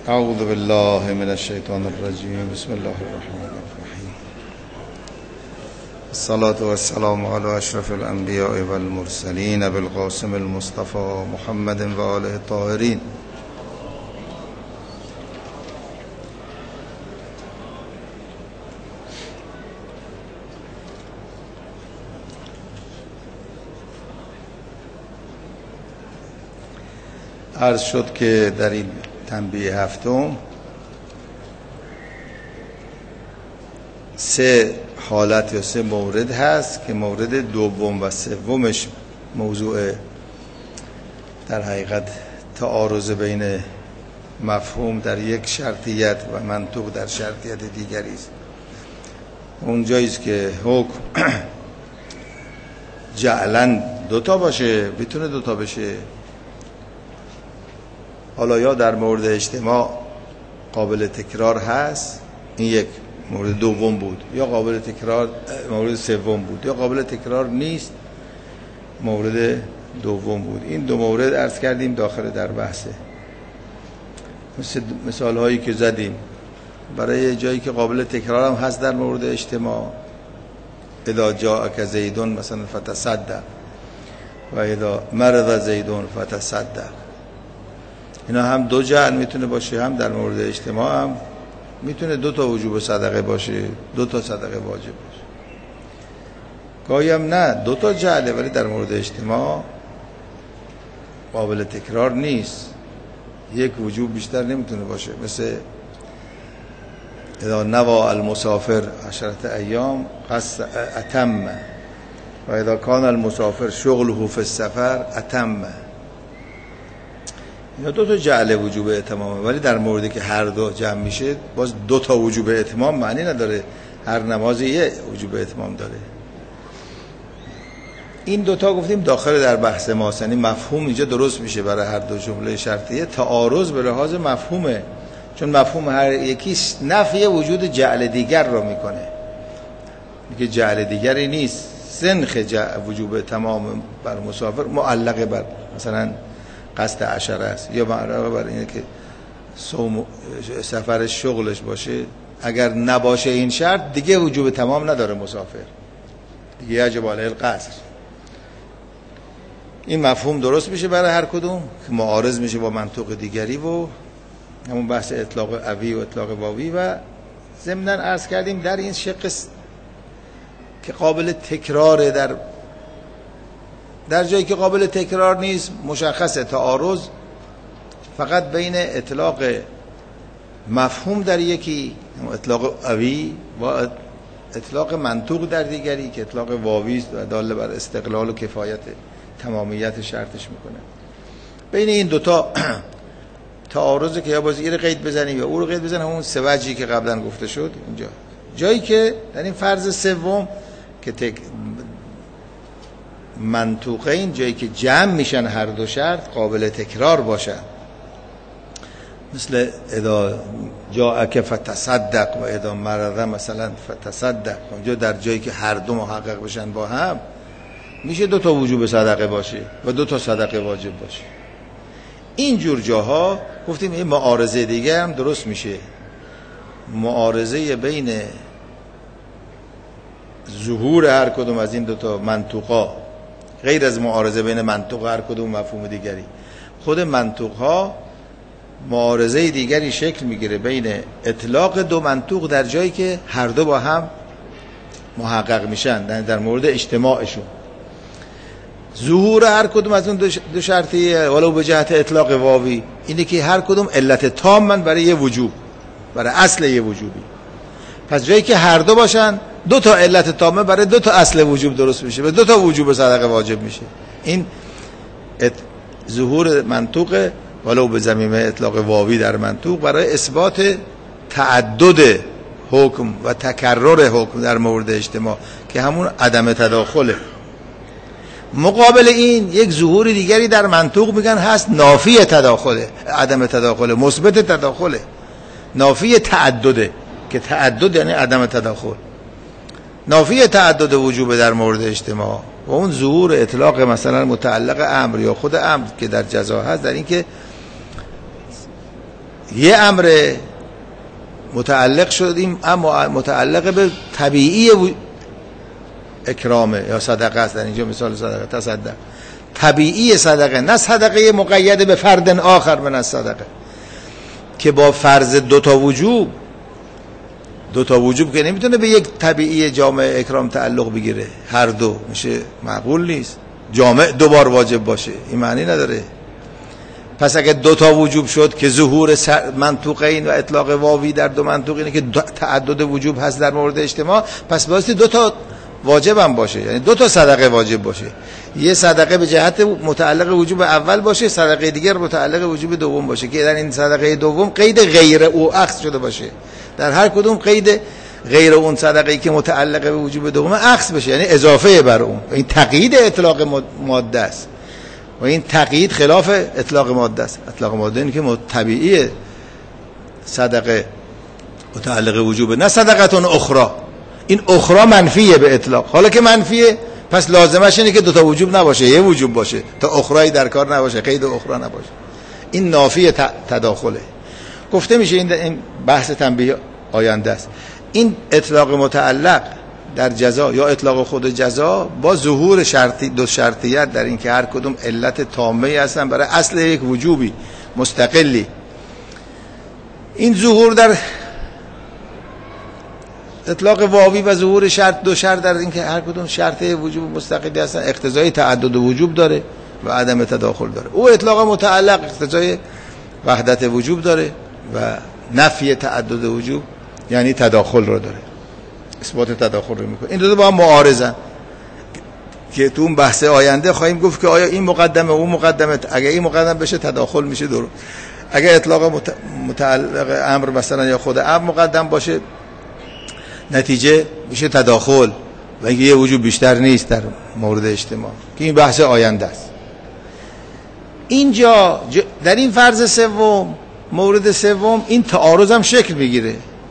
اعوذ بالله من الشیطان الرجیم. بسم الله الرحمن الرحیم. الصلاة والسلام علی اشرف الانبیاء والمرسلین بالقاسم المصطفى محمد و آله الطاهرین. عرض شد که در این تنبیه هفتم سه حالت یا سه مورد هست که مورد دوم و سومش موضوع در حقیقت تعارض بین مفهوم در یک شرطیت و منطوق در شرطیت دیگری است. اونجایی است که حکم جعلاً دوتا باشه، بتونه دوتا بشه. حالا یا در مورد اجتماع قابل تکرار هست، این یک مورد دوم بود، یا قابل تکرار مورد سوم بود، یا قابل تکرار نیست، مورد دوم بود. این دو مورد عرض کردیم داخل در بحثه. مثال هایی که زدیم برای جایی که قابل تکرار هم هست در مورد اجتماع، اذا جاءک زیدون مثلا فتصدق و اذا مرض زیدون فتصدق. اینا هم دو جعل میتونه باشه، هم در مورد اجتماع هم میتونه دو تا وجوب صدقه باشه، دو تا صدقه واجب باشه. گاهی هم نه، دو تا جعله ولی در مورد اجتماع قابل تکرار نیست، یک وجوب بیشتر نمیتونه باشه. مثل اذا نوى المسافر 10 ایام قص اتم و اذا کان المسافر شغله فی السفر اتم. اینا دو تا جعل وجوب اتمامه، ولی در موردی که هر دو جمع میشه باز دو تا وجوب اتمام معنی نداره. هر نمازی یه وجوب اتمام داره. این دوتا گفتیم داخل در بحث ما، یعنی مفهوم اینجا درست میشه برای هر دو جمله شرطیه. تعارض به لحاظ مفهومه، چون مفهوم هر یکیش نفی وجود جعل دیگر رو میکنه، میگه جعل دیگری نیست. سنخ وجوب تمام بر مسافر معلق بر مثلا قصد عشره است، یا معلق بر اینه که سفر شغلش باشه. اگر نباشه این شرط دیگه وجوب تمام نداره مسافر، دیگه یجب علیه القصر. این مفهوم درست میشه برای هر کدوم که معارض میشه با منطوق دیگری و همون بحث اطلاق اوی و اطلاق واوی. و ضمناً عرض کردیم در این شق که قابل تکراره، در جایی که قابل تکرار نیست مشخصه تعارض فقط بین اطلاق مفهوم در یکی اطلاق اوی و اطلاق منطوق در دیگری که اطلاق واوی است و دال بر استقلال و کفایت تمامیت شرطش میکنه. بین این دوتا تعارضه که یا باز این رو قید بزنیم یا او رو قید بزنیم، همون سه وجهی که قبلا گفته شد. اینجا جایی که در این فرض سوم که منطوقین، جایی که جمع میشن هر دو شرط قابل تکرار باشن، مثل اذا جاءک فتصدق و اذا مرض مثلا فتصدق. اونجا در جایی که هر دو محقق بشن با هم میشه دو تا وجوب صدقه باشه و دو تا صدقه واجب باشه. این جور جاها گفتیم این معارضه دیگه هم درست میشه، معارضه بین ظهور هر کدوم از این دو تا منطوقا، غیر از معارضه بین منطوق هر کدوم مفهوم دیگری. خود منطوقها معارضه دیگری شکل میگیره بین اطلاق دو منطوق در جایی که هر دو با هم محقق میشن در مورد اجتماعشون. ظهور هر کدوم از اون دو شرطیه ولو به جهت اطلاق واوی اینه که هر کدوم علت تامن برای یه وجوب، برای اصل یه وجوبی. پس جایی که هر دو باشن دو تا علت تامه برای دو تا اصل وجوب درست میشه و دو تا وجوب صدقه واجب میشه. این ظهور منطوق ولو به ضمیمه اطلاق واوی در منطوق برای اثبات تعدد حکم و تکرر حکم در مورد اجتماع که همون عدم تداخله. مقابل این یک ظهور دیگری در منطوق میگن هست نافی تداخله، عدم تداخله، مثبت تداخله، نافی تعدده که تعدد یعنی عدم تداخل، نافی تعدد وجوب در مورد اجتماع. و اون ظهور اطلاق مثلا متعلق امر یا خود امر که در جزا هست، در این که یه امر متعلق شدیم، اما متعلق به طبیعی اکرامه یا صدقه است. در اینجا مثال صدقه، تصدق، طبیعی صدقه، نه صدقه مقید به فرد آخر من از صدقه که با فرض دوتا وجوب که نمیتونه به یک طبیعی جامع اکرام تعلق بگیره، هر دو میشه معقول نیست. جامع دوبار واجب باشه این معنی نداره. پس اگه دوتا وجوب شد که ظهور منطوقین و اطلاق واوی در دو منطوق اینه که تعدد وجوب هست در مورد اجتماع، پس بایستی دوتا واجب هم باشه، یعنی دوتا صدقه واجب باشه. یه صدقه به جهت متعلق وجوب اول باشه، صدقه دیگر متعلق وجوب دوم باشه که در این صدقه دوم قید غیر او اخذ شده باشه. در هر کدوم قید غیر اون صدقه‌ای که متعلق به وجوب دوم اخذ بشه، یعنی اضافه بر اون. این تقیید اطلاق ماده است و این تقیید خلاف اطلاق ماده است. اطلاق ماده این که طبیعی صدقه متعلق وجوب، نه صدقتون اخرى. این اخرى منفیه به اطلاق. حالا که منفیه پس لازمش اینه که دوتا وجوب نباشه، یه وجوب باشه تا اخرایی در کار نباشه، قید اخرى نباشه. این نافی تداخله. گفته میشه این بحث تنبیه آینده است. این اطلاق متعلق در جزا یا اطلاق خود جزا با ظهور دو شرطیت در این که هر کدوم علت تامه هستن برای اصل یک وجوبی مستقلی. این ظهور در اطلاق واوی و ظهور دو شرط در این که هر کدوم شرط وجوب مستقلی هستن اقتضای تعدد وجوب داره و عدم تداخل داره. او اطلاق متعلق اقتضای وحدت وجوب داره و نفی تعدد وجوب یعنی تداخل رو داره، اثبات تداخل رو میکنه. این دو با هم معارضن که تو اون بحث آینده خواهیم گفت که آیا این مقدمه اون مقدمه، اگه این مقدم بشه تداخل میشه درست، اگه اطلاق متعلق امر مثلا یا خود امر مقدم باشه نتیجه میشه تداخل و اینکه یه وجوب بیشتر نیست در مورد اجتماع که این بحث آینده است. اینجا در این فرض سوم، مورد سوم، این تعارض هم شکل میگیره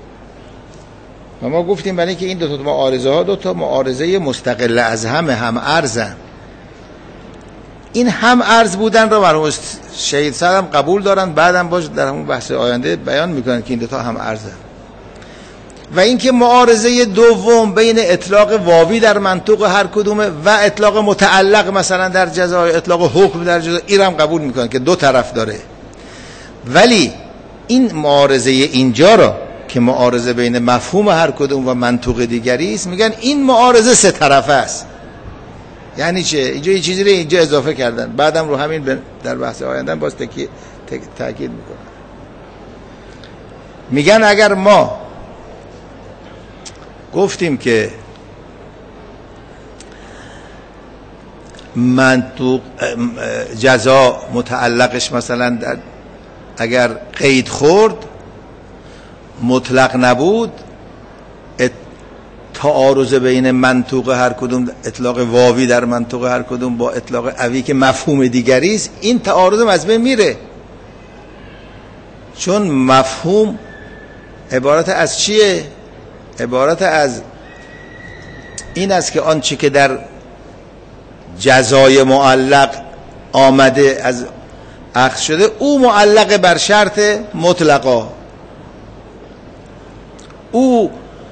و ما گفتیم برای که این دو تا معارضه ها دو تا معارضه مستقل از هم ارزن. این هم ارز بودن رو مرحوم شهید صدر هم قبول دارن، بعدم باش در همون بحث آینده بیان میکنن که این دو تا هم ارزن. و اینکه معارضه دوم بین اطلاق واوی در منطوق هر کدومه و اطلاق متعلق مثلا در جزا، اطلاق حکم در جزا، این هم قبول میکنن که دو طرف داره. ولی این معارضه اینجا را که معارضه بین مفهوم هر کدوم و منطوق دیگری است، میگن این معارضه سه طرفه است. یعنی چه؟ اینجا یه چیزی رو اینجا اضافه کردن، بعدم رو همین در بحث آینده باز تاکید میکنن. میگن اگر ما گفتیم که منطوق جزا متعلقش مثلا اگر قید خورد مطلق نبود، تعارض بین منطوق هر کدوم، اطلاق واوی در منطوق هر کدوم با اطلاق اوی که مفهوم دیگری است، این تعارض از بین میره. چون مفهوم عبارت از چیه؟ عبارت از این است که آنچه که در جزای معلق آمده از اخذ شده او معلق بر شرط مطلقا، او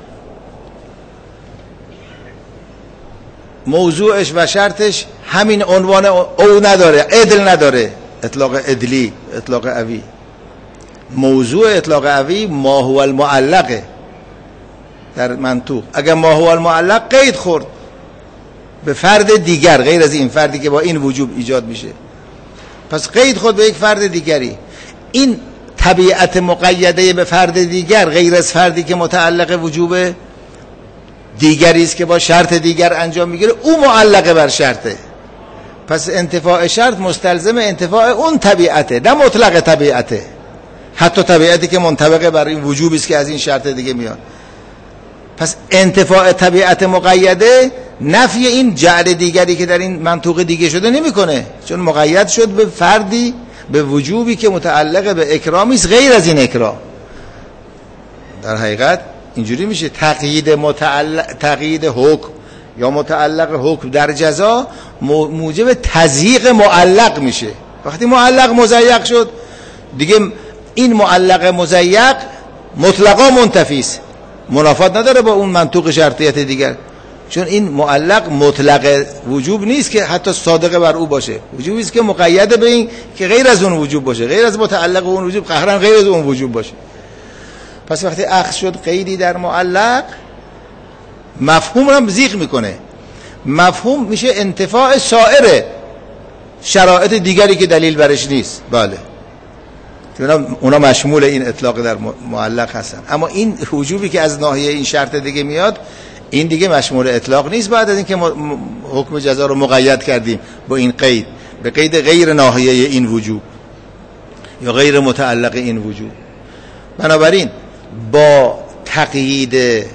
موضوعش و شرطش همین عنوان او نداره، عدل نداره، اطلاق عدلی، اطلاق اوی. موضوع اطلاق اوی ما هو المعلقه در منطوق. اگر ما هو المعلق قید خورد به فرد دیگر غیر از این فردی که با این وجوب ایجاد میشه، پس قید خورد به یک فرد دیگری، این طبیعت مقیده به فرد دیگر غیر از فردی که متعلق وجوب دیگری است که با شرط دیگر انجام میگیره، او معلق بر شرطه. پس انتفاع شرط مستلزم انتفاع اون طبیعته، نه مطلق طبیعته، حتی طبیعتی که منطبق بر این وجوبی است که از این شرط دیگه میاد. پس انتفاع طبیعت مقیده نفی این جعل دیگری که در این منطوق دیگه شده نمیکنه، چون مقید شد به فردی، به وجوبی که متعلق به اکرامی است غیر از این اکرام. در حقیقت اینجوری میشه تقیید حکم یا متعلق حکم در جزا موجب تضییق معلق میشه. وقتی معلق مضیق شد دیگه این معلق مضیق مطلقا منتفی است، منافات نداره با اون منطوق شرطیت دیگر، چون این معلق مطلق وجوب نیست که حتی صادقه بر او باشه، وجوبی است که مقید به این که غیر از اون وجوب باشه، غیر از متعلق اون وجوب قهرن غیر از اون وجوب باشه. پس وقتی اخذ شد قیدی در معلق، مفهوم رو زیغ میکنه، مفهوم میشه انتفاع سایر شرایط دیگری که دلیل برش نیست. بله اونا مشمول این اطلاق در معلق هستن، اما این وجوبی که از ناحیه این شرط دیگه میاد این دیگه مشمول اطلاق نیست. بعد از اینکه حکم جزا رو مقید کردیم با این قید، به قید غیر ناحیه این وجوب یا غیر متعلق این وجوب، بنابراین با تقیید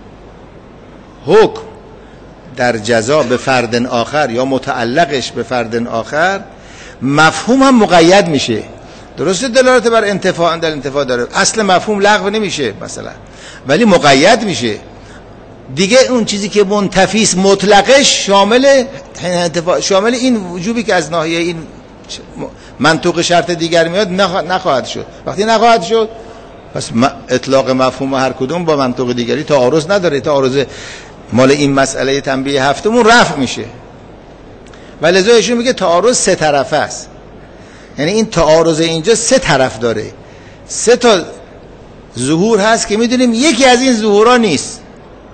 حکم در جزا به فرد آخر یا متعلقش به فرد آخر، مفهوم هم مقید میشه. درسته دلالت بر انتفاع در انتفاع داره، اصل مفهوم لغو نمیشه مثلا، ولی مقید میشه دیگه. اون چیزی که منتفی است مطلقش شامل این وجوبی که از ناحیه این منطوق شرط دیگر میاد نخواهد شد. وقتی نخواهد شد پس اطلاق مفهوم هر کدوم با منطوق دیگری تعارض نداره، تعارض مال این مسئله تنبیه هفتمون رفع میشه. ولذا ایشون میگه تعارض سه طرفه است، یعنی این تعارض اینجا سه طرف داره، سه تا ظهور هست که میدونیم یکی از این ظهورها نیست،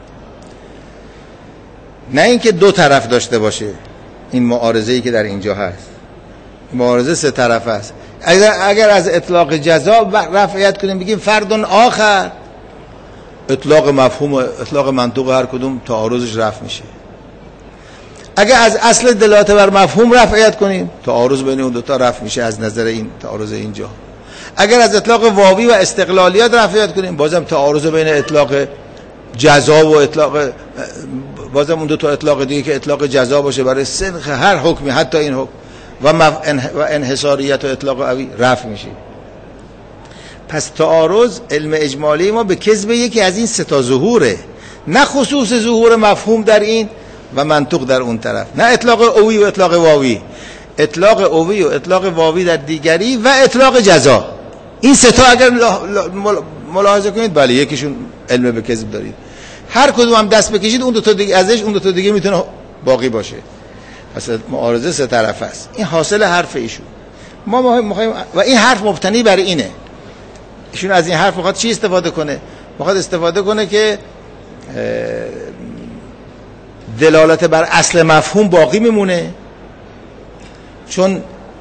نه اینکه دو طرف داشته باشه. این معارضه‌ای که در اینجا هست، معارضه سه طرفه است. اگر از اطلاق جزا رفعیت کنیم بگیم فرد آخر، اطلاق مفهوم و اطلاق منطوق هر کدوم تعارضش رفع میشه. اگر از اصل دلالت بر مفهوم رفعیت کنیم، تعارض بین اون دو تا رفع میشه از نظر این تعارض اینجا. اگر از اطلاق واوی و استقلالیات رفعیت کنیم، بازم تعارض بین اطلاق جزا و اطلاق، بازم اون دو تا اطلاق دیگه که اطلاق جزا باشه برای سنخ هر حکمی، حتی این حکم و انحصاریت و اطلاق اوی رفع میشه. پس تعارض علم اجمالی ما به کذب یکی از این سه تا ظهوره، نه خصوص ظهور مفهوم در این و منطوق در اون طرف، نه اطلاق اوی و اطلاق واوی، اطلاق اوی و اطلاق واوی در دیگری و اطلاق جزا. این سه تا اگر ملاحظه کنید، بله یکیشون علم به کذب دارید، هر کدوم هم دست بکشید اون دو تا دیگه ازش، اون دو تا دیگه میتونه باقی باشه. پس معارضه سه طرفه است. این حاصل حرف ایشون. ما میخوایم و این حرف مبتنی بر اینه. ایشون از این حرف میخواد چی استفاده کنه؟ میخواد استفاده کنه که دلالت بر اصل مفهوم باقی میمونه، چون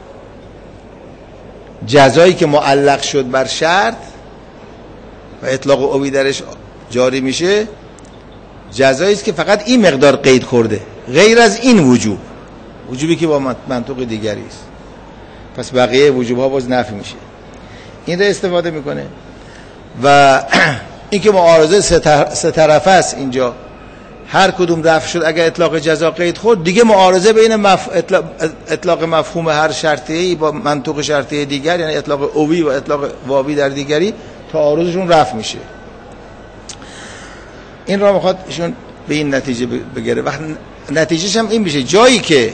جزایی که معلق شد بر شرط و اطلاق اوی درش جاری میشه، جزایی است که فقط این مقدار قید خورده، غیر از این وجوبی که با منطوق دیگری است. پس بقیه وجوب ها باز نفی میشه. این را استفاده میکنه. و این که معارضه سه طرفه است اینجا، هر کدوم رفع شد اگر اطلاق جزا قید خورد، دیگه معارضه بین اطلاق مفهوم هر شرطیه‌ای با منطوق شرطیه دیگر، یعنی اطلاق اوی و اطلاق واوی در دیگری، تعارضشون رفع میشه. این را میخواد ایشون به این نتیجه بگیره. وقت نتیجهش هم این میشه، جایی که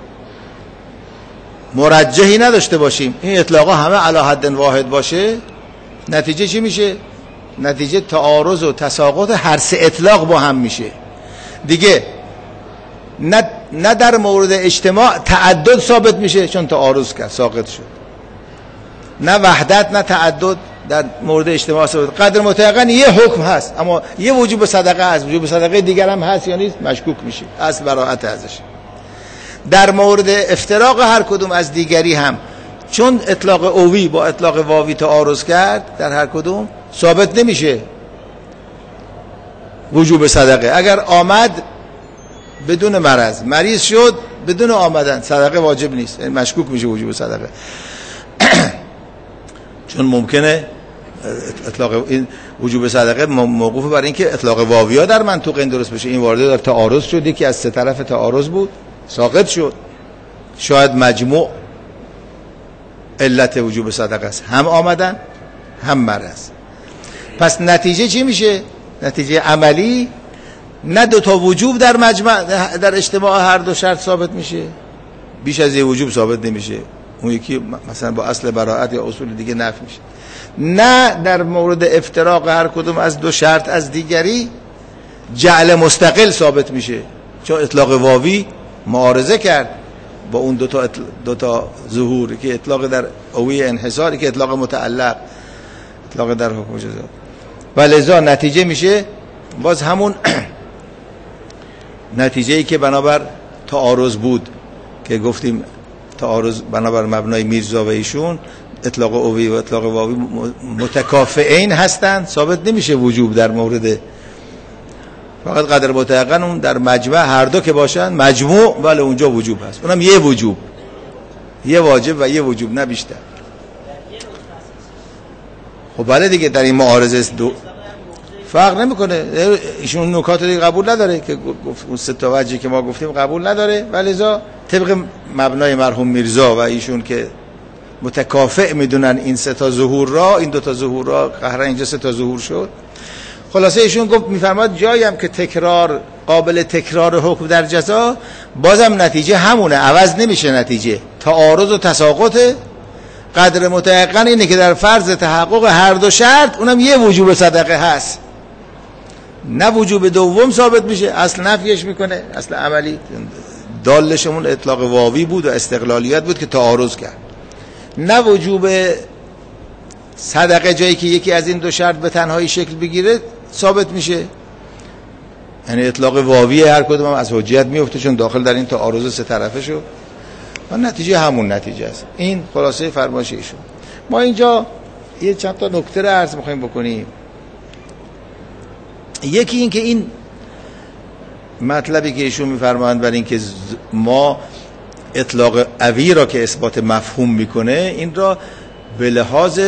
مرجحی نداشته باشیم، این اطلاقا همه علی حد واحد باشه، نتیجه چی میشه؟ نتیجه تعارض و تساقط هر سه اطلاق با هم میشه. دیگه نه در مورد اجتماع تعدد ثابت میشه چون تعارض کرد ساقط شد، نه وحدت نه تعدد در مورد اجتماع ثابت. قدر متيقن یه حکم هست، اما یه وجوب صدقه هست، وجوب صدقه دیگر هم هست یا نیست مشکوک میشه، اصل براءت ازش. در مورد افتراق هر کدوم از دیگری هم چون اطلاق اوی با اطلاق واوی تعارض کرد، در هر کدوم ثابت نمیشه وجوب صدقه. اگر آمد بدون مرض، مریض شد بدون آمدن، صدقه واجب نیست، یعنی مشکوک میشه وجوب صدقه. چون ممکنه اطلاق این وجوب صدقه موقوف بر اینکه اطلاق واویا در منطوق این درست بشه. این وارد در تعارض شد، یکی از سه طرف تعارض بود، ساقط شد. شاید مجموع علت وجوب صدقه است، هم آمدن هم مرض. پس نتیجه چی میشه؟ نتیجه عملی، نه دو تا وجوب در مجمع در اجتماع هر دو شرط ثابت میشه، بیش از یه وجوب ثابت نمیشه، اون یکی مثلا با اصل براءت یا اصول دیگه نفی میشه. نه در مورد افتراق هر کدوم از دو شرط از دیگری جعل مستقل ثابت میشه، چون اطلاق واوی معارضه کرد با اون دو تا ظهور که اطلاق در اوی انحصاری که اطلاق متعلق، اطلاق در حکم جزا، و لذا نتیجه میشه باز همون نتیجه‌ای که بنابر تعارض بود که گفتیم تعارض بنابر مبنای میرزا و ایشون اطلاق اوی و اطلاق واوی متکافئین هستند، ثابت نمیشه وجوب در مورد، فقط قدر متيقن اون در مجمع هر دو که باشن مجموع ولی اونجا وجوب هست، اونم یه وجوب، یه واجب و یه وجوب، نه بیشتر. خب بله دیگه در این معارضه دو فرق نمیکنه، ایشون نکات دیگه قبول نداره که اون سه تا وجهی که ما گفتیم قبول نداره، ولذا طبق مبنای مرحوم میرزا و ایشون که متکافئ میدونن این سه تا ظهور را، این دو تا ظهور را قهرن اینجا سه تا ظهور شد. خلاصه ایشون گفت میفرماد جایی هم که تکرار قابل تکرار حکم در جزا بازم نتیجه همونه، عوض نمیشه نتیجه، تعارض و تساقط. قدر متيقن اینه که در فرض تحقق هر دو شرط اونم یه وجوب صدقه هست، نه وجوب دوم ثابت میشه، اصل نفیش میکنه، اصل عملی دالشمون اطلاق واوی بود و استقلالیت بود که تعارض کرد، نه وجوب صدقه جایی که یکی از این دو شرط به تنهایی شکل بگیره ثابت میشه، یعنی اطلاق واوی هر کدوم هم از حجیت میفته چون داخل در این تعارض سه طرفه شد و نتیجه همون نتیجه است. این خلاصه فرمایش ایشون. ما اینجا یه چند تا نکته رو عرض می‌خوایم بکنیم. یکی این که این مطلبی که ایشون می‌فرمایند برای این که ما اطلاق اوی را که اثبات مفهوم میکنه این را به لحاظ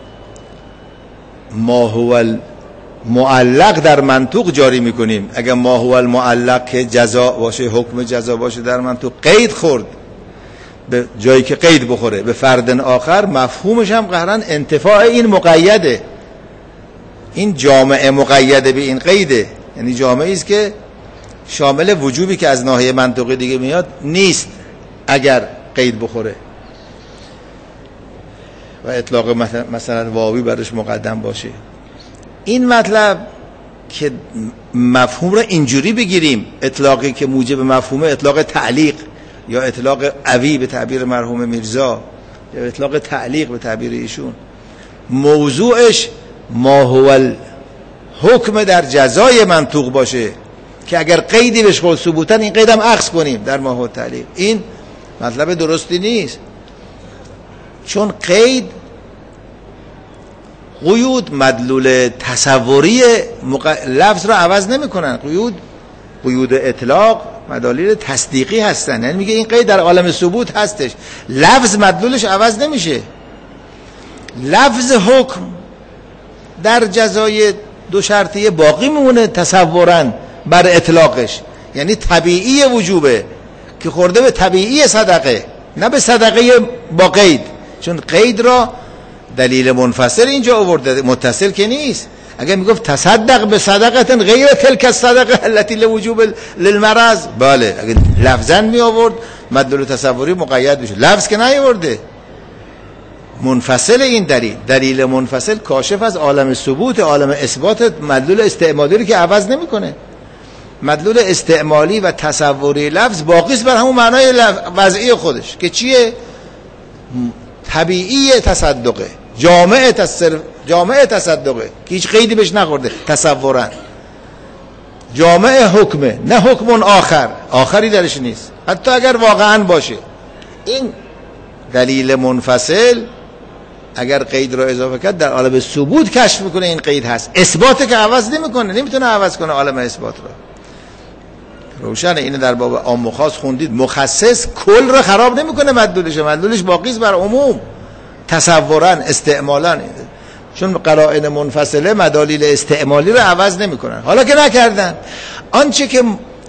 ما هو المعلق در منطوق جاری میکنیم. اگر ما هو المعلق که جزا باشه، حکم جزا باشه در منطوق، قید خورد به جایی که قید بخوره به فرد آخر، مفهومش هم قهرن انتفاع این مقیده، این جامعه مقیده به این قیده، یعنی جامعه است که شامل وجوبی که از ناحیه منطقی دیگه میاد نیست اگر قید بخوره و اطلاق مثلا واوی برش مقدم باشه. این مطلب که مفهوم رو اینجوری بگیریم، اطلاقی که موجب مفهومه اطلاق تعلیق یا اطلاق اوی به تعبیر مرحوم میرزا یا اطلاق تعلیق به تعبیر ایشون، موضوعش ما هو الحکم در جزای منطوق باشه که اگر قیدی بهش خود ثبوتن این قیدم اخذ کنیم در ما هو تعلیق. این مطلب درستی نیست، چون قید قیود مدلول تصوری لفظ را عوض نمی کنن. قیود اطلاق مدلول تصدیقی هستن، یعنی میگه این قید در عالم ثبوت هستش، لفظ مدلولش عوض نمیشه. لفظ حکم در جزای دو شرطیه باقی میمونه تصوراً بر اطلاقش، یعنی طبیعی وجوبه که خورده به طبیعی صدقه، نه به صدقه با قید، چون قید را دلیل منفصل اینجا آورده، متصل که نیست. اگر میگفت تصدق به صدقه غیر تلک الصدقه التي لوجوب للمرض، بله اگر لفظا می آورد مدلول تصوری مقید میشه، لفظ که نیاورده. منفصل این دلیل منفصل کاشف از عالم ثبوت، عالم اثبات، مدلول استعمالی رو که عوض نمیکنه. مدلول استعمالی و تصوری لفظ باقی است بر همون معنای وضعی خودش که چیه؟ طبیعی تصدقه، جامعه تصدقه که هیچ قیدی بهش نخورده، تصورا جامعه حکمه، نه حکم آخری درش نیست حتی اگر واقعا باشه. این دلیل منفصل اگر قید را اضافه کرد در عالم ثبوت کشف میکنه این قید هست، اثبات که عوض نمیکنه، نمیتونه عوض کنه عالم اثبات را. روشنه. اینو در باب عام و خاص خوندید، مخصص کل را خراب نمیکنه، مدلولش باقی است بر عموم، تصورا استعمالا، چون قرائن منفصله مدالیل استعمالی رو عوض نمیکنن. حالا که نکردن، آنچه که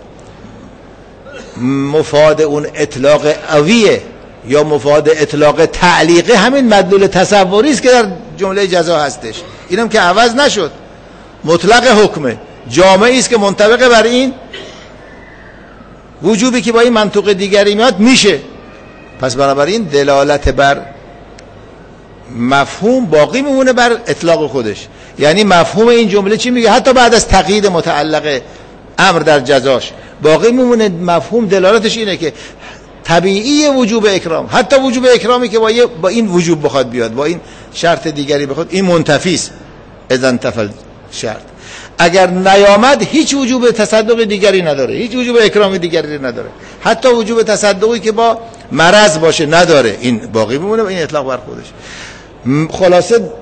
مفاد اون اطلاق اویه یا مفاد اطلاق تعلیقه همین مدلول تصوری است که در جمله جزا هستش، اینم که عوض نشد، مطلق حکمه، جامعی است که منطبق بر این وجوبی که با این منطوق دیگری میاد میشه. پس بنابراین دلالت بر مفهوم باقی میمونه بر اطلاق خودش. یعنی مفهوم این جمله چی میگه؟ حتی بعد از تقیید متعلق امر در جزاش باقی میمونه مفهوم دلالتش اینه که طبیعی وجوب اکرام، حتی وجوب اکرامی که با این وجوب بخواد بیاد، با این شرط دیگری بخواد، این منتفی است. اذا انتفى شرط، اگر نیامد هیچ وجوب تصدق دیگری نداره، هیچ وجوب اکرام دیگری نداره، حتی وجوب تصدقی که با مرض باشه نداره، این باقی میمونه و این اطلاق بر خودش. خلاصه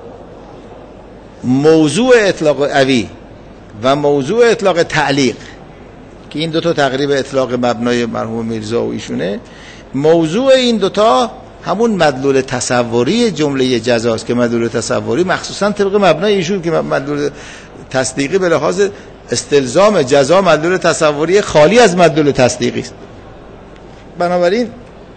موضوع اطلاق عوی و موضوع اطلاق تعلیق که این دوتا تقریبا اطلاق مبنای مرحوم میرزا و ایشونه، موضوع این دوتا همون مدلول تصوری جمله جزاست که مدلول تصوری مخصوصا طبق مبنای ایشون که مدلول تصدیقی به لحاظ استلزام جزا مدلول تصوری خالی از مدلول تصدیقی است. بنابراین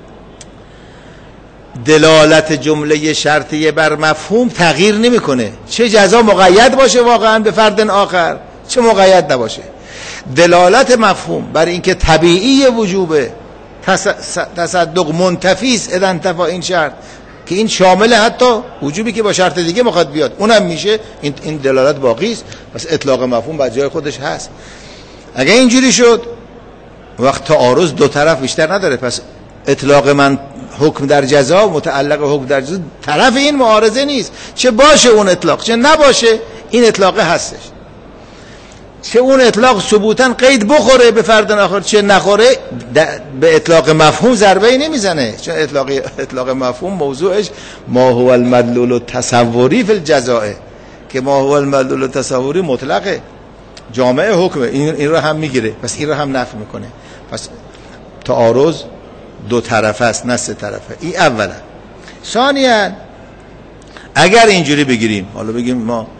دلالت جمله شرطیه بر مفهوم تغییر نمیکنه، چه جزا مقید باشه واقعا به فرد آخر چه مقید نباشه. دلالت مفهوم بر اینکه طبیعی وجوب تصدق منتفی است اذا انتفى این شرط، که این شامل حتی وجوبی که با شرط دیگه میخواد بیاد اونم میشه، این دلالت باقی است. پس اطلاق مفهوم بر جای خودش هست. اگه اینجوری شد وقت تعارض دو طرف بیشتر نداره، پس اطلاق من حکم در جزا متعلق حکم در جزا طرف این معارضه نیست، چه باشه اون اطلاق چه نباشه این اطلاق هستش، چه اون اطلاق ثبوتاً قید بخوره به فرد آخر چه نخوره به اطلاق مفهوم ضربه‌ای نمیزنه، چون اطلاق مفهوم موضوعش ما هو المدلول التصوری فی الجزاء، که ما هو المدلول التصوری مطلقه جامع حکمه، این رو هم میگیره، پس این رو هم نفی میکنه. پس تعارض دو طرفه است نه سه طرفه. این اولا. ثانیا اگر اینجوری بگیریم، حالا بگیم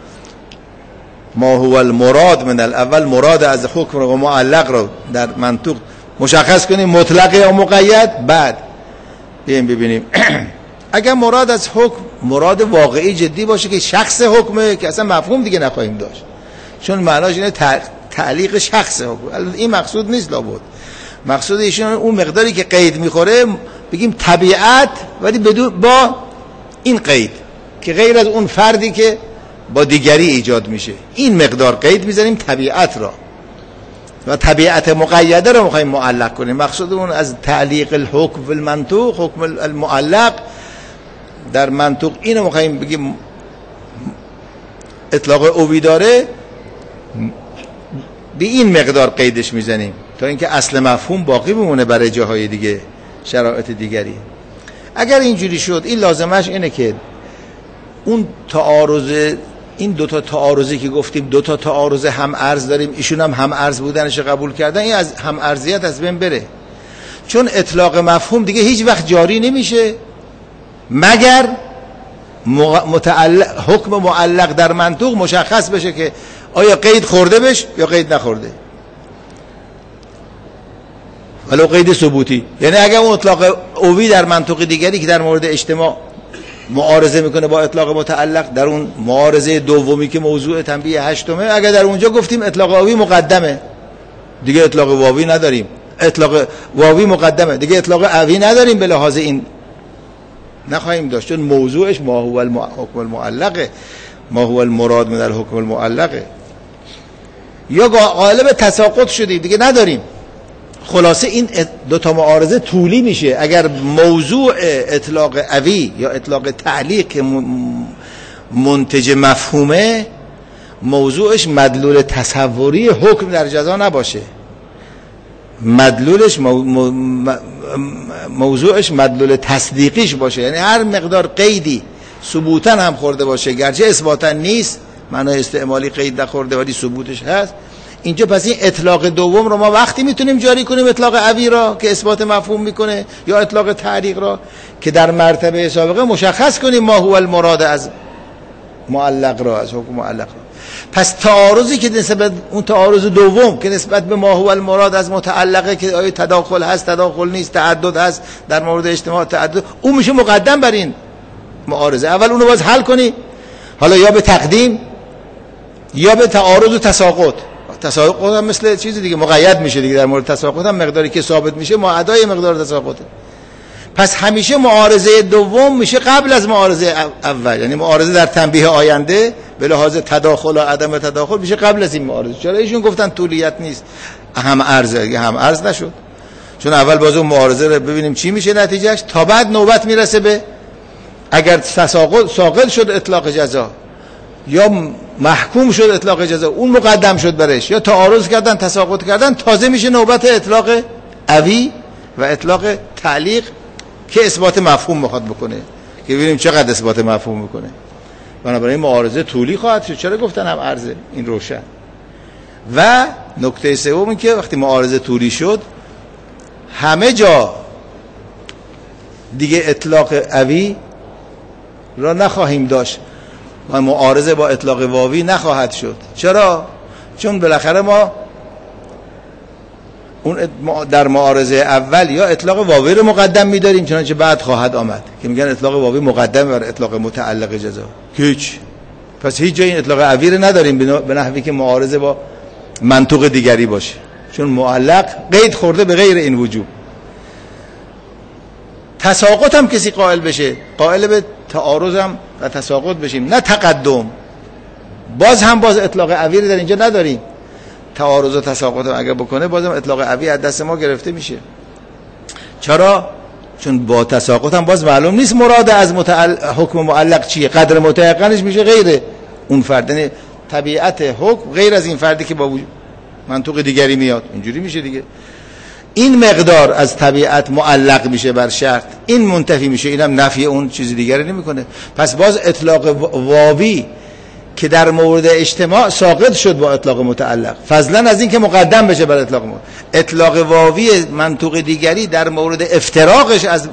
ما هو المراد من الاول، مراد از حکم و معلق رو در منطق مشخص کنیم مطلق یا مقید، بعد بیایم ببینیم اگر مراد از حکم مراد واقعی جدی باشه که شخص حکمه، که اصلا مفهوم دیگه نخواهیم داشت، چون معناش اینه تعلیق شخص حکم. این مقصود نیست لابد، مقصود ایشون اون مقداری که قید میخوره بگیم طبیعت، ولی با این قید که غیر از اون فردی که با دیگری ایجاد میشه، این مقدار قید میزنیم طبیعت را، و طبیعت مقیده رو میخوایم معلق کنیم. مقصود اون از تعلیق الحکم فی المنطوق، حکم المعلق در منطق، اینو میخوایم بگیم اطلاق اوی داره، به این مقدار قیدش میزنیم تا اینکه اصل مفهوم باقی بمونه برای جاهای دیگه، شرایط دیگری. اگر اینجوری شد این لازمش اینه که اون تعارض، این دوتا تعارضی که گفتیم دوتا تعارض هم ارز داریم، ایشون هم ارز بودنش قبول کردن، این از هم ارزیت از بین بره، چون اطلاق مفهوم دیگه هیچ وقت جاری نمیشه مگر حکم معلق در منطق مشخص بشه که آیا قید خورده بش یا قید نخورده، ولو قید ثبوتی. یعنی اگر اون اطلاق اوی در منطق دیگری که در مورد اجتماع معارضه میکنه با اطلاق متعلق، در اون معارضه دومی که موضوع تنبیه هشتمه، اگر در اونجا گفتیم اطلاق واوی مقدمه دیگه اطلاق واوی نداریم، اطلاق واوی مقدمه دیگه اطلاق اوی نداریم، به لحاظ این نخواهیم داشت، چون موضوعش ما هو الحکم المعلقه، ما هو المراد من الحکم المعلقه، یا غالب تساقط شدیم دیگه نداریم. خلاصه این دو تا معارضه طولی میشه. اگر موضوع اطلاق اوی یا اطلاق تعلیق که منتج مفهومه، موضوعش مدلول تصوری حکم در جزا نباشه، مدلولش موضوعش مدلول تصدیقیش باشه، یعنی هر مقدار قیدی ثبوتا هم خورده باشه، گرچه اثباتا نیست، معنای استعمالی قید نخورده ولی ثبوتش هست اینجا، پس این اطلاق دوم رو ما وقتی میتونیم جاری کنیم، اطلاق اوی را که اثبات مفهوم میکنه، یا اطلاق تعلیق را که در مرتبه سابقه مشخص کنیم ما هو المراد از معلق را، از حکم معلق را. پس تعارضی که نسبت اون تعارض دوم که نسبت به ما هو المراد از متعلقه، که آیا تداخل هست تداخل نیست، تعدد هست در مورد اجتماع تعدد، اون میشه مقدم بر این معارضه. اول اونو باز حل کنی، حالا یا به تقدیم یا به تعارض و تساقط. تساقط هم مثل چیز دیگه مقید میشه دیگه، در مورد تساقط هم مقداری که ثابت میشه ما ادای مقدار تساقطه. پس همیشه معارضه دوم میشه قبل از معارضه اول، یعنی معارضه در تنبیه آینده به لحاظ تداخل و عدم تداخل میشه قبل از این معارضه. چرا ایشون گفتن طولیت نیست، هم عرضه، هم عرض نشد، چون اول باز اون معارضه رو ببینیم چی میشه نتیجهش، تا بعد نوبت میرسه به اگر ساقط شد اطلاق جزا یا محکوم شد اطلاق جزا، اون مقدم شد برش، یا تعارض کردن تساقط کردن، تازه میشه نوبت اطلاق عوی و اطلاق تعلیق که اثبات مفهوم میخواد بکنه، که ببینیم چقدر اثبات مفهوم میکنه. بنابراین معارضه طولی خواهد شد. چرا گفتن هم عرضه؟ این روشن. و نکته سوم این که وقتی معارضه طولی شد همه جا دیگه اطلاق عوی را نخواهیم داشت و معارضه با اطلاق واوی نخواهد شد. چرا؟ چون بالاخره ما اون در معارضه اول یا اطلاق واوی رو مقدم می‌داریم، چنانچه بعد خواهد آمد که میگن اطلاق واوی مقدم بر اطلاق متعلق جزا. هیچ، پس هیچ جای این اطلاق عوی رو نداریم به نحوی که معارضه با منطوق دیگری باشه، چون معلق قید خورده به غیر این وجوب. تساقط هم کسی قائل بشه، قائل به تعارض هم و تساقط بشیم، نه تقدم، باز اطلاق عوی رو در اینجا نداریم. تعارض و تساقط هم اگر بکنه بازم اطلاق عوی از دست ما گرفته میشه. چرا؟ چون با تساقط هم باز معلوم نیست مراد از حکم معلق چیه، قدر متيقنش میشه غیر اون فرد، یعنی طبیعت حکم غیر از این فردی که با منطوق دیگری میاد، اینجوری میشه دیگه. این مقدار از طبیعت معلق میشه بر شرط، این منتفی میشه، اینم نفی اون چیز دیگری نمیکنه. پس باز اطلاق واوی که در مورد اجتماع ساقط شد با اطلاق متعلق، فضلا از این که مقدم بشه بر اطلاق متعلق. اطلاق واوی منطوق دیگری در مورد افتراقش از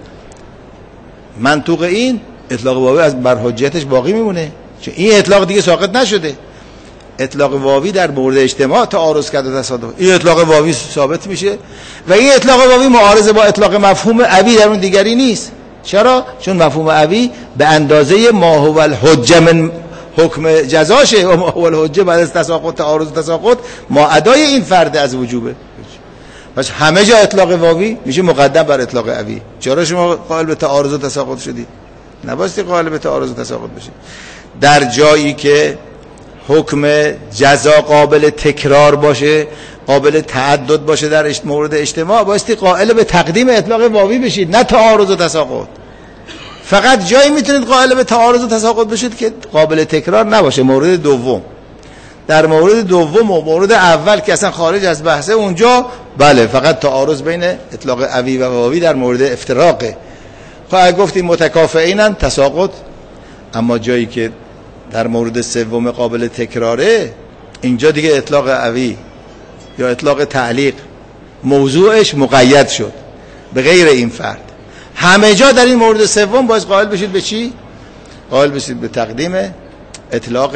منطوق این، اطلاق واوی از بر حجیتش باقی میمونه، چون این اطلاق دیگه ساقط نشده. اطلاق واوی در مورد اجتماع تعارض کرده تصادف، این اطلاق واوی ثابت میشه و این اطلاق واوی معارضه با اطلاق مفهوم عوی در اون دیگری نیست. چرا؟ چون مفهوم عوی به اندازه ما هو الحجه من حکم جزاشه و ما هو الحجه بعد از تساقط تعارض تساقط ما ادای این فرد از وجوبه. پس همه جا اطلاق واوی میشه مقدم بر اطلاق عوی. چرا شما قائل به تعارض و تساقط شدید؟ نباستی قائل به تعارض و تساقط بشید. در جایی که حکم جزا قابل تکرار باشه، قابل تعدد باشه در مورد اجتماع، بایستی قائل به تقدیم اطلاق واوی بشید، نه تعارض و تساقط. فقط جایی میتونید قائل به تعارض و تساقط بشید که قابل تکرار نباشه، مورد دوم. در مورد دوم و مورد اول که اصلا خارج از بحثه، اونجا بله فقط تعارض بین اطلاق عوی و واوی در مورد افتراقه. خب گفتیم متکافئینن تساقط، اما جایی که در مورد سوم قابل تکراره، اینجا دیگه اطلاق عوی یا اطلاق تعلیق موضوعش مقید شد به غیر این فرد. همه جا در این مورد سوم باید قائل بشید به چی؟ قائل بشید به تقدیم اطلاق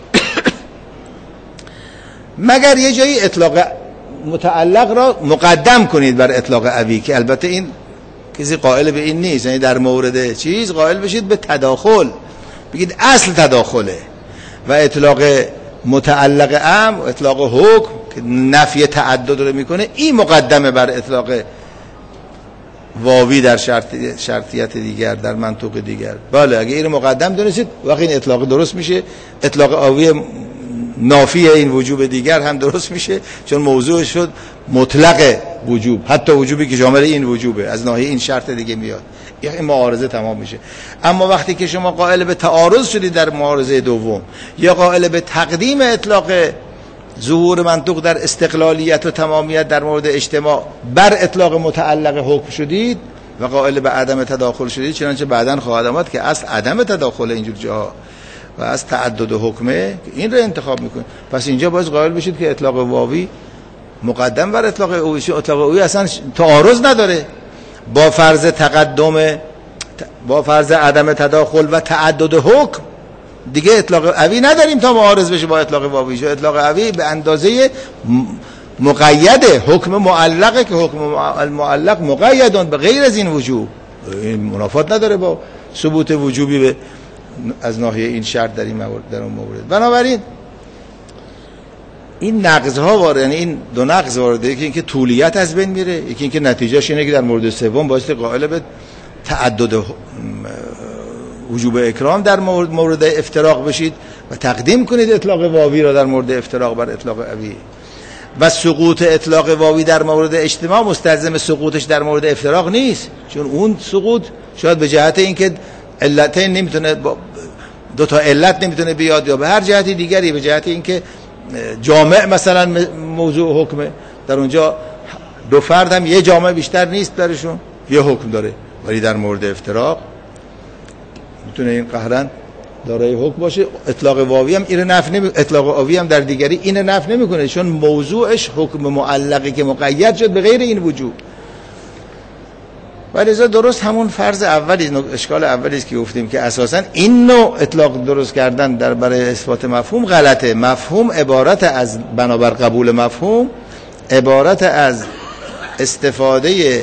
مگر یه جایی اطلاق متعلق را مقدم کنید بر اطلاق عوی، که البته این کسی قائل به این نیست. یعنی در مورد چیز قائل بشید به تداخل، بگید اصل تداخله، و اطلاق متعلق ام و اطلاق حکم که نفی تعدد رو میکنه، این مقدمه بر اطلاق واوی در شرطیت دیگر، در منطوق دیگر. بله اگه این مقدم دونستید وقتی این اطلاق درست میشه، اطلاق واوی نافی این وجوب دیگر هم درست میشه، چون موضوع شد مطلق وجوب، حتی وجوبی که شامل این وجوبه از ناحیه این شرط دیگه میاد، این معارضه تمام میشه. اما وقتی که شما قائل به تعارض شدید در معارضه دوم، یا قائل به تقدیم اطلاق ظهور منطوق در استقلالیت و تمامیت در مورد اجتماع بر اطلاق متعلق حکم شدید و قائل به عدم تداخل شدید، چنانچه بعداً خواهد آمد که اصل عدم تداخل اینجور جاها و از تعدد حکمه، این رو انتخاب میکنید. پس اینجا باید قائل بشید که اطلاق واوی مقدم بر اطلاق اوی، اطلاق اوی اصلا تعارض نداره با فرض تقدم، با فرض عدم تداخل و تعدد حکم. دیگه اطلاق عوی نداریم تا معارض بشه با اطلاق واوی. اطلاق عوی به اندازه مقید حکم معلقه که حکم المعلق مقیدون به غیر از این وجوب، این منافات نداره با ثبوت وجوبی به از ناحیه این شرط در این مورد، در اون مورد. بنابراین این نقض‌ها وارد، یعنی این دو نقض وارده، یکی اینکه طولیت از بین میره، یکی اینکه نتیجهش اینه که در مورد سوم باعث قائل به تعدد وجوب اکرام در مورد افتراق بشید و تقدیم کنید اطلاق واوی را در مورد افتراق بر اطلاق ابی، و سقوط اطلاق واوی در مورد اجتماع مستلزم سقوطش در مورد افتراق نیست، چون اون سقوط شاید به جهت اینکه علتین نمیتونه، دو تا علت نمیتونه بیاد، یا به هر جهتی دیگری، به جهت اینکه جامع مثلا موضوع حکمه، در اونجا دو فرد هم یه جامع بیشتر نیست درشون، یه حکم داره، ولی در مورد افتراق میتونه این قهرن دارای حکم باشه. اطلاق واوی هم این نفی اطلاق واوی هم در دیگری این نفی نمیکنه، چون موضوعش حکم معلقی که مقید شد به غیر این وجوب. ولی درست همون فرض اولی، اشکال اولی است که گفتیم که اساسا این نوع اطلاق درست کردن در برای اثبات مفهوم غلطه. مفهوم عبارت از، بنابر قبول مفهوم، عبارت از استفاده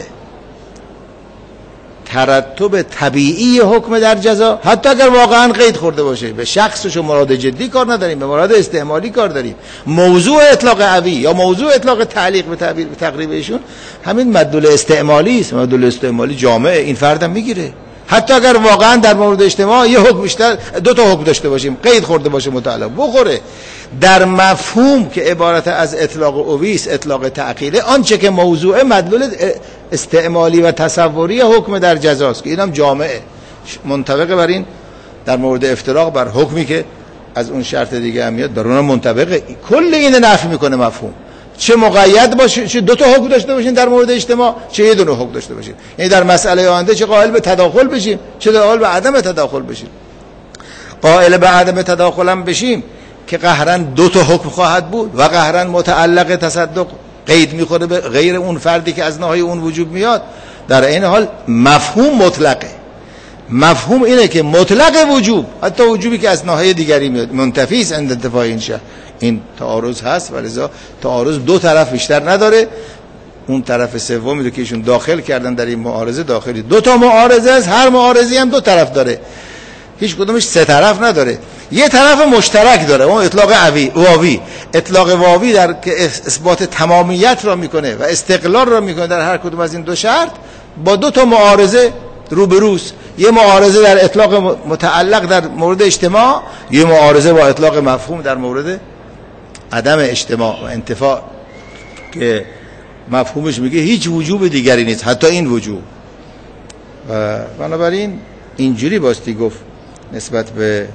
ترتب طبیعی حکم در جزا، حتی اگر واقعا قید خورده باشه. به شخصش و مراد جدی کار نداریم، به مراد استعمالی کار داریم. موضوع اطلاق عوی یا موضوع اطلاق تعلیق به تعبیر به تقریب ایشون همین مدلول استعمالی است. مدلول استعمالی جامعه این فردم میگیره، حتی اگر واقعا در مورد اجتماع یه حکم بیشتر، دو تا حکم داشته باشیم، قید خورده باشه متعلق بخوره. در مفهوم که عبارت از اطلاق اویس، اطلاق تعقیله، آنچه که موضوع مدلول استعمالی و تصوری حکم در جزاست که اینم جامعه منطبق بر این در مورد افتراق بر حکمی که از اون شرط دیگه هم میاد، در اونم منطبقه. کل این نفی میکنه مفهوم، چه مقید باشه، چه دو تا حکم داشته باشین در مورد اجتماع، چه یه دونه حکم داشته باشین. یعنی در مسئله آینده چه قائل به تداخل بشیم، چه قائل به عدم تداخل بشیم. قائل به عدم تداخل هم بشیم که قهرن دو تا حکم خواهد بود و قهرن متعلق تصدق قید میخوره به غیر اون فردی که از ناحیه اون وجوب میاد. در این حال مفهوم مطلقه. مفهوم اینه که مطلق وجوب، حتی وجوبی که از ناحیه دیگری میاد، منتفی است عند انتفاع این شرط. این تعارض هست، ولذا تعارض دو طرف بیشتر نداره. اون طرف سومی رو که ایشون داخل کردن در این معارضه، داخلی دو تا معارضه است، هر معارضی هم دو طرف داره، هیچ کدومش سه طرف نداره. یه طرف مشترک داره، اون اطلاق واوی. اطلاق واوی در که اثبات تمامیت را میکنه و استقلال را میکنه در هر کدوم از این دو شرط، با دو تا معارضه روبروست. یه معارضه در اطلاق متعلق در مورد اجتماع، یه معارضه با اطلاق مفهوم در مورد عدم اجتماع و انتفاع که مفهومش میگه هیچ وجوب دیگری نیست، حتی این وجوب. و بنابراین اینجوری باستی گفت نسبت به،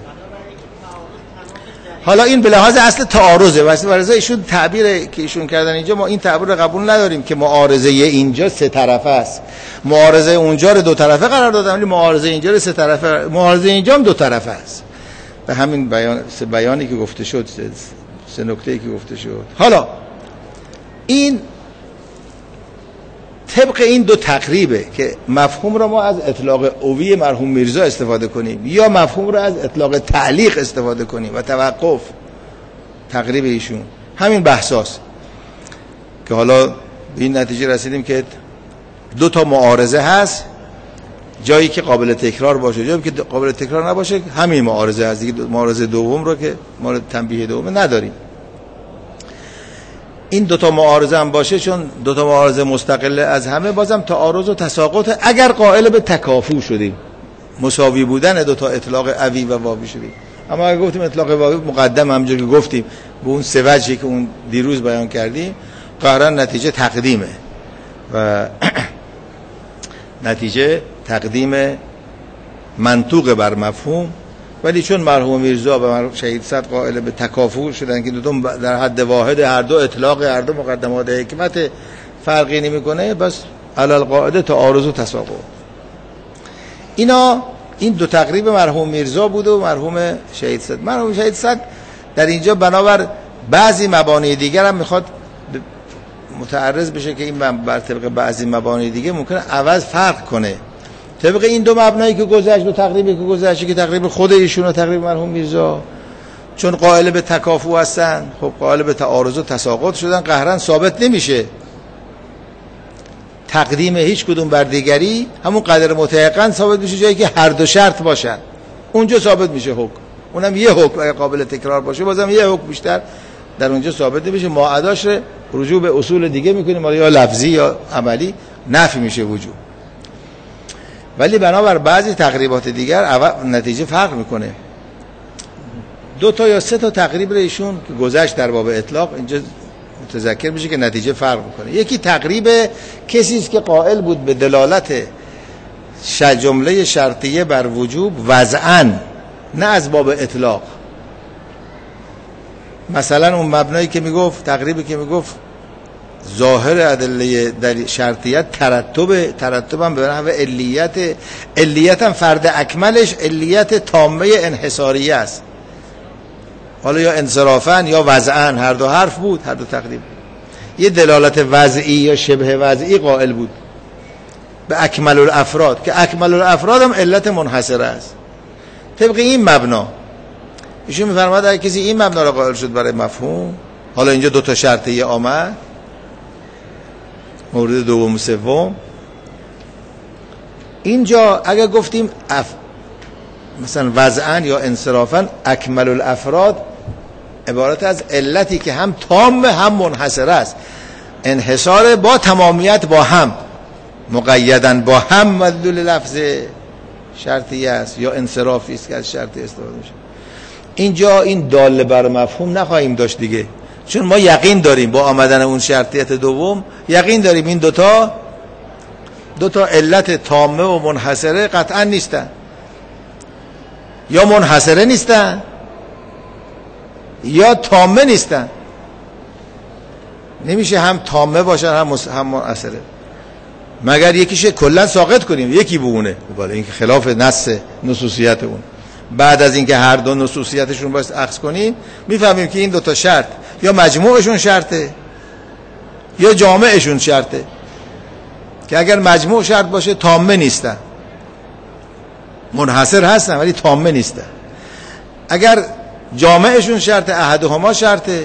حالا این به لحاظ اصل تعارضه، واسه ایشون تعبیر که ایشون کردن اینجا، ما این تعبیر رو قبول نداریم که معارضه اینجا سه طرفه است، معارضه اونجا رو دو طرفه قرار دادن، ولی معارضه اینجا رو سه طرفه، معارضه اینجا هم دو طرفه است. به همین بیانی که گفته شد، سه نکته‌ای که گفته شد. حالا این طبق این دو تقریبه که مفهوم را ما از اطلاق اوی مرحوم میرزا استفاده کنیم یا مفهوم را از اطلاق تعلیق استفاده کنیم و توقف، تقریب ایشون همین بحثاست که حالا به این نتیجه رسیدیم که دو تا معارضه هست، جایی که قابل تکرار باشه، جایی که قابل تکرار نباشه همین معارضه هست دیگه. معارضه دوم رو که ما تنبیه دوم نداریم. این دوتا معارضه هم باشه، چون دوتا معارضه مستقل از همه، بازم تعارض و تساقط اگر قائل به تکافو شدیم، مساوی بودن دوتا اطلاق اوی و واوی شدیم. اما اگر گفتیم اطلاق واوی مقدم، همونجور که گفتیم به اون سه وجهی که اون دیروز بیان کردیم، قهرا نتیجه تقدیمه و نتیجه تقدیم منطوق بر مفهوم. ولی چون مرحوم میرزا و مرحوم شهید صدر قائل به تکافو شدن که دو در حد واحد، هر دو اطلاق، هر دو مقدمات حکمت، فرقی نمیکنه، بس علی القاعده تعارض و تساقط. این دو تقریب مرحوم میرزا بود و مرحوم شهید صدر. مرحوم شهید صدر در اینجا بنابر بعضی مبانی دیگر هم میخواد متعرض بشه که این بر طبق بعضی مبانی دیگه ممکنه عوض فرق کنه طبق این دو مبنایی که گذشت و تقریبی که گذشت، که تقریب خود ایشون و تقریب مرحوم میرزا، چون قائل به تکافو هستن، خب قائل به تعارض و تساقط شدن، قهرن ثابت نمیشه تقدیم هیچ کدوم بر دیگری. همون قدر متحقن ثابت میشه جایی که هر دو شرط باشن، اونجا ثابت میشه حکم. اونم یه حکم اگه قابل تکرار باشه، بازم یه حکم بیشتر در اونجا ثابت نمیشه، ما اداش رجوع به اصول دیگه میکنیم، یا لفظی یا عملی نفی میشه وجوب. ولی بنابر بعضی تقریبات دیگر نتیجه فرق میکنه. 2 تا یا 3 تا تقریب ایشون که گذشت در باب اطلاق اینجا متذکر میشه که نتیجه فرق میکنه. یکی تقریب کسی است که قائل بود به دلالت جمله شرطیه بر وجوب وضعاً، نه از باب اطلاق. مثلا اون مبنایی که میگفت، تقریبی که میگفت ظاهر ادله در شرطیت ترتب هم به نحو علیت هم فرد اکملش علیت تامه انحصاریه است. حالا یا انصرافاً یا وضعاً، هر دو حرف بود، هر دو تقریب. یه دلالت وضعی یا شبه وضعی قائل بود به اکمل الافراد، که اکمل الافراد هم علت منحصره است. طبق این مبنا ایشون میفرماد اگه کسی این مبنا را قائل شد برای مفهوم، حالا اینجا 2 تا شرطیه آمد، مورد دوم و سوم. اینجا اگه گفتیم مثلا وضعاً یا انصرافاً، اکمل الافراد عبارت از علتی که هم تام هم منحصر است، انحصار با تمامیت با هم، مقیدن با هم مدلول لفظ شرطیه است یا انصرافی است که از شرطی استفاده میشه. اینجا این داله بر مفهوم نخواهیم داشت دیگه، چون ما یقین داریم با آمدن اون شرطیت دوم، یقین داریم این 2 تا علت تامه و منحصره قطعا نیستن، یا منحصره نیستن یا تامه نیستن. نمیشه هم تامه باشن هم منحصره، مگر یکیش کلا ساقط کنیم، یکی بونه. بالا این که خلاف نص نصوصیت اون. بعد از اینکه هر دو نصوصیتشون باید اخذ کنیم، میفهمیم که این 2 تا شرط یا مجموعشون شرطه یا جامعشون شرطه، که اگر مجموع شرط باشه تامه نیستن، منحصر هستن ولی تامه نیستن. اگر جامعشون شرطه، احدهما شرطه،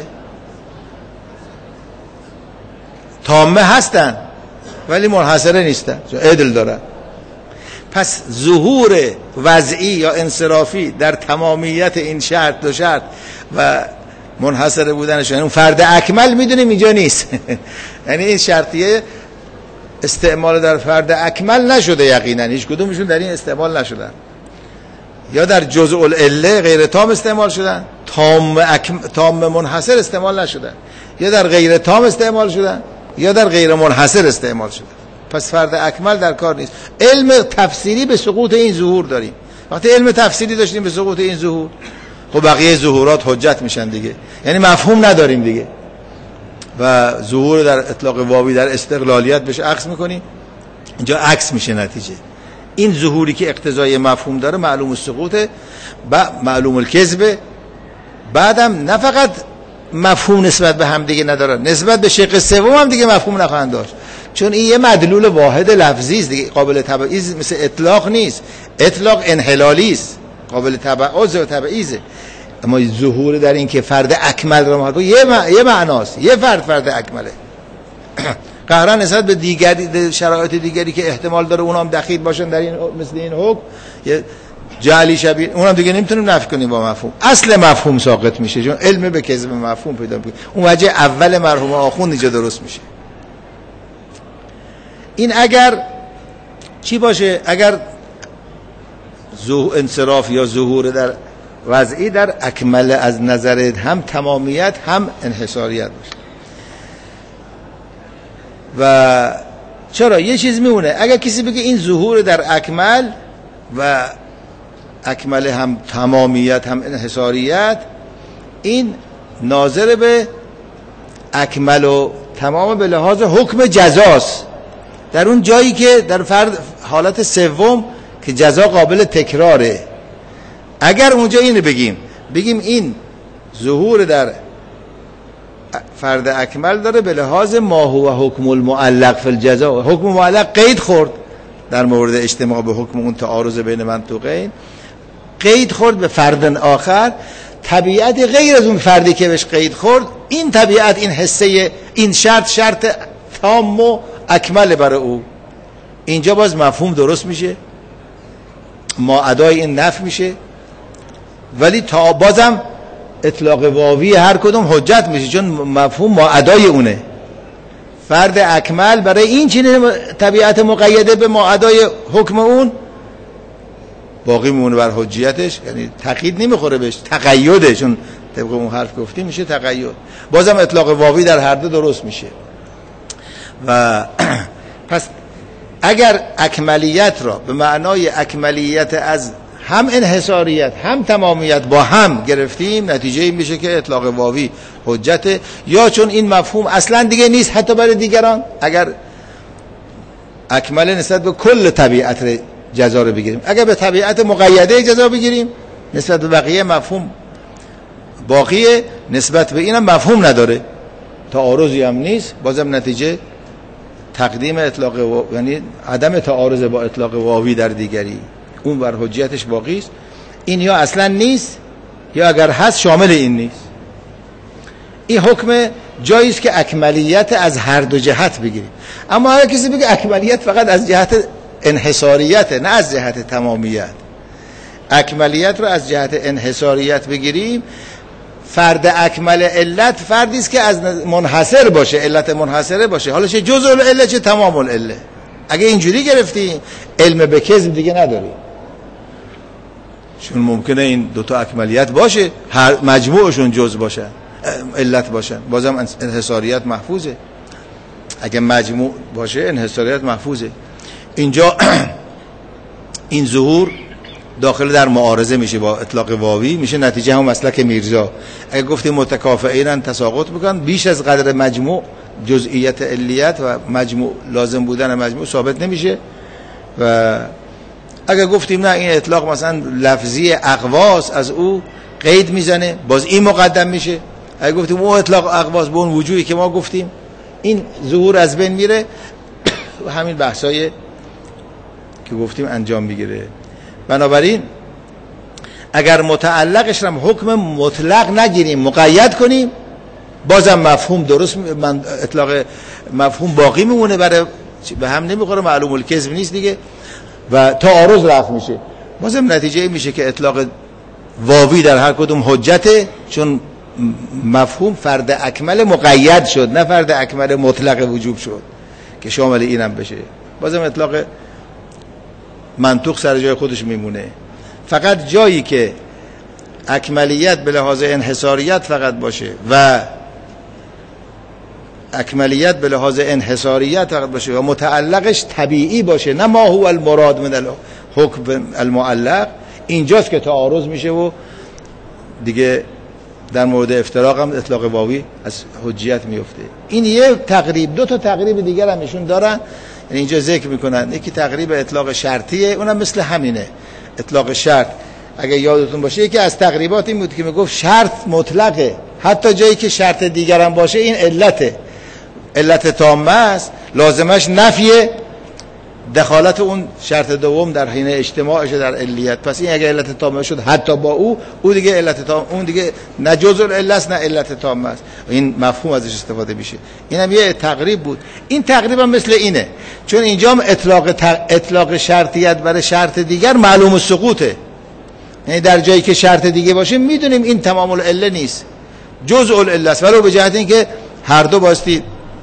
تامه هستن ولی منحصره نیستن، عدل دارن. پس ظهور وضعی یا انصرافی در تمامیت این شرط، 2 شرط و منحصره بودنشون، اون فرد اکمل میدونیم اینجا نیست. یعنی این شرطیه استعمال در فرد اکمل نشده، یقینا هیچ کدومشون در این استعمال نشدن. یا در جزء العله غیر تام استعمال شدن، تام منحصر استعمال نشدن، یا در غیر تام استعمال شدن یا در غیر منحصر استعمال شدن. پس فرد اکمل در کار نیست. علم تفسیری به سقوط این ظهور داریم. وقتی علم تفسیری داشتیم به سقوط این ظهور، خب بقیه ظهورات حجت میشن دیگه، یعنی مفهوم نداریم دیگه، و ظهور در اطلاق واوی در استقلالیت بهش عکس میکنیم، اینجا عکس میشه نتیجه. این ظهوری که اقتضای مفهوم داره معلوم السقوطه و معلوم الکذبه. بعدم نه فقط مفهوم نسبت به هم دیگه نداره، نسبت به شق سوم هم دیگه مفهوم نخواهند داشت، چون این یه مدلول واحد لفظی است دیگه، قابل تبعیض مثل اطلاق نیست. اطلاق انحلالی است، قابل تبعیض و تبعیضه. اما ظهور در این که فرد اکمل رو ما یه معناست، یه فرد اکمله. قهرن نسبت به دیگری شرایط دیگری که احتمال داره اونها هم دخیل باشن در این مثل این حکم، یه جعلی شبیه، اونم دیگه نمیتونیم نفی کنیم با مفهوم. اصل مفهوم ساقط میشه، چون علم به کذب مفهوم پیدا میکنه. اون وجه اول مرحوم آخوند اینجا درست میشه. این اگر چی باشه؟ اگر انصراف یا ظهور در وضعی در اکمل از نظر هم تمامیت هم انحصاریت باشه. و چرا یه چیز میمونه، اگر کسی بگه این ظهور در اکمل و اکمل هم تمامیت هم انحصاریت، این ناظر به اکمل و تمام به لحاظ حکم جزاست، در اون جایی که در فرد حالت سوم که جزا قابل تکراره. اگر اونجا اینو بگیم این ظهور در فرد اکمل داره به لحاظ ما هو حکم المعلق فی الجزا، حکم معلق قید خورد در مورد اجتماع به حکم اون تعارض بین منطوقین، قید خورد به فرد آخر، طبیعت غیر از اون فردی که بهش قید خورد، این طبیعت، این حصه، این شرط تام و اکمل برای او. اینجا باز مفهوم درست میشه، ما ادای این نفی میشه، ولی تا بازم اطلاق واوی هر کدوم حجت میشه، چون مفهوم ما ادای اونه. فرد اکمل برای این چنین طبیعت مقیده به ما ادای حکم اون باقی میمونه بر حجیتش، یعنی تقیید نمیخوره بهش، تقیده، چون طبق اون حرف گفتیم میشه تقید. بازم اطلاق واوی در هر دو درست میشه. و پس اگر اکملیت را به معنای اکملیت از هم انحصاریت هم تمامیت با هم گرفتیم، نتیجه این میشه که اطلاق واوی حجته، یا چون این مفهوم اصلا دیگه نیست حتی برای دیگران. اگر اکمله نسبت به کل طبیعت جزا رو بگیریم، اگر به طبیعت مقیده جزا بگیریم نسبت به بقیه مفهوم باقیه، نسبت به اینم مفهوم نداره، تعارضی هم نیست، بازم نتیجه تقدیم اطلاق یعنی عدم تعارض با اطلاق واوی در دیگری، اون بر حجیتش باقی است. این یا اصلا نیست یا اگر هست شامل این نیست. این حکم جایی است که اکملیت از هر دو جهت بگیریم. اما اگر کسی بگه اکملیت فقط از جهت انحصاریت نه از جهت تمامیت، اکملیت رو از جهت انحصاریت بگیریم، فرد اکمل علت فردی است که از منحصر باشه، علت منحصره باشه، حالا چه جزء العله چه تمام العله. اگه اینجوری گرفتیم علم به کذب دیگه نداریم، چون ممکنه این دوتا اکملیت باشه هر مجموعشون جزء باشن علت باشن، بازم انحصاریت محفوظه. اگه مجموع باشه انحصاریت محفوظه. اینجا این ظهور داخل در معارضه میشه با اطلاق واوی، میشه نتیجه هم مسلک میرزا. اگه گفتیم متکافئین تساقط میکنن، بیش از قدر مجموع جزئیت علیت و مجموع لازم بودن مجموع ثابت نمیشه. و اگه گفتیم نه این اطلاق مثلا لفظی اقواس از او قید میزنه، باز این مقدم میشه. اگه گفتیم او اطلاق اقواس به اون وجوهی که ما گفتیم، این ظهور از بین میره و همین بحثای که گفتیم انجام میگیره. بنابراین اگر متعلقش رو حکم مطلق نگیریم مقید کنیم، بازم مفهوم درست اطلاق مفهوم باقی میمونه، برای به هم نمیخوره، معلوم الکذب نیست دیگه و تعارض رفع میشه. بازم نتیجه میشه که اطلاق واوی در هر کدوم حجته، چون مفهوم فرد اکمل مقید شد نه فرد اکمل مطلق وجوب شد که شامل اینم بشه. بازم اطلاق منطق سر جای خودش میمونه. فقط جایی که اکملیت به لحاظ انحصاریت فقط باشه و اکملیت به لحاظ انحصاریت فقط باشه و متعلقش طبیعی باشه نه ما هو المراد من الحکم المعلق، اینجاست که تعارض میشه و دیگه در مورد افتراق هم اطلاق واوی از حجیت میفته. این یه تقریب، دو تا تقریب دیگر هم ایشون دارن، یعنی اینجا ذکر میکنن. یکی تقریب اطلاق شرطیه، اونم مثل همینه، اطلاق شرط. اگه یادتون باشه یکی از تقریبات این بود که میگفت شرط مطلقه، حتی جایی که شرط دیگر هم باشه این علته، علت تامه است، لازمش نفیه دخالت اون شرط دوم در حین اجتماعش در علیت. پس این اگه علت تامه شد حتی با او دیگه علت تام، اون دیگه نه جزء العله است نه علت تامه است، این مفهوم ازش استفاده میشه. اینم یه تقریب بود. این تقریبا مثل اینه، چون اینجا هم اطلاق شرطیت برای شرط دیگر معلوم السقوطه، یعنی در جایی که شرط دیگه باشه میدونیم این تمام العله نیست، جزء العله است، ولو به جهت اینکه هر دو باستی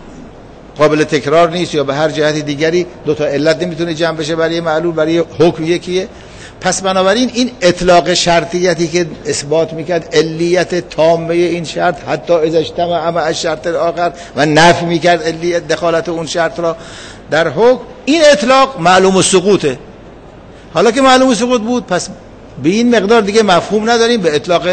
قابل تکرار نیست یا به هر جهت دیگری دو تا علت نمیتونه جمع بشه برای معلول، برای حکم یکیه. پس بنابراین این اطلاق شرطیتی که اثبات میکرد علیت تامه این شرط حتی اذا اجتمع مع الشرط الاخر و نفی میکرد علیت دخالت اون شرط را در حکم، این اطلاق معلوم السقوطه. حالا که معلوم السقوط بود پس به این مقدار دیگه مفهوم نداریم، به اطلاق